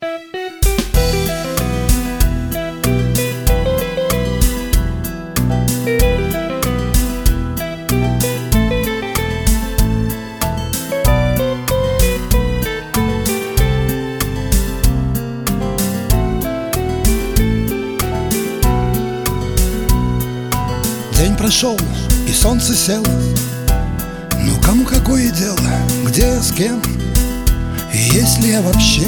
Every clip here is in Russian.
День прошел, и солнце село. Ну кому какое дело, где, с кем, и есть ли я вообще?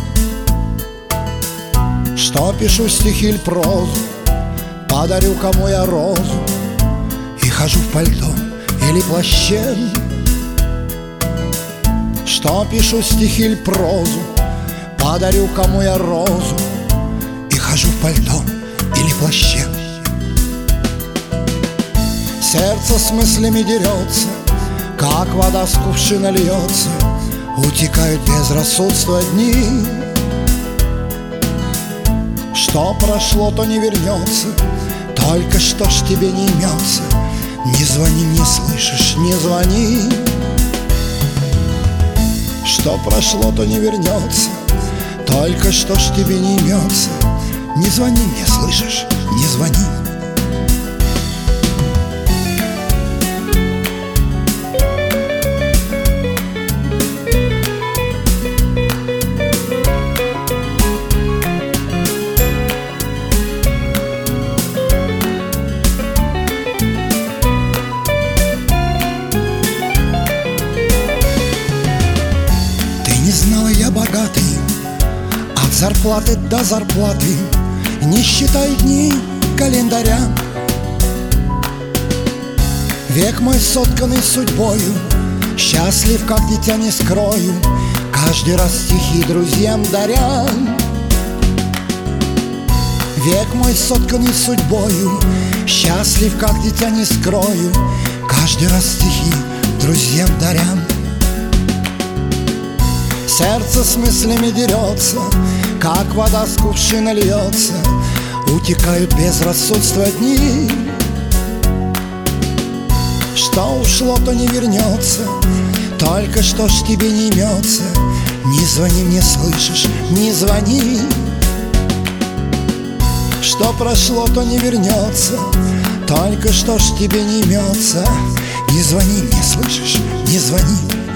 Что пишу, стихи или прозу, подарю кому я розу, и хожу в пальто или плаще. Что пишу, стихи или прозу, подарю кому я розу, и хожу в пальто или плаще. Сердце с мыслями дерется, как вода с кувшина льется, утекают безрассудства дни. Что прошло, то не вернется, только что ж тебе не имется. Не звони, не слышишь, не звони. Что прошло, то не вернется, только что ж тебе не имется. Не звони мне, слышишь, не звони. Не знала я богатый, от зарплаты до зарплаты, не считаю дни календаря. Век мой сотканный судьбою, счастлив, как дитя, не скрою, каждый раз стихи друзьям даря. Век мой сотканный судьбою, счастлив, как дитя, не скрою, каждый раз стихи друзьям даря. Сердце с мыслями дерется, как вода с кувшина льется, утекают безрассудства дни. Что ушло, то не вернется, только что ж тебе не имется. Не звони мне, слышишь, не звони. Что прошло, то не вернется, только что ж тебе не имется. Не звони мне, слышишь, не звони.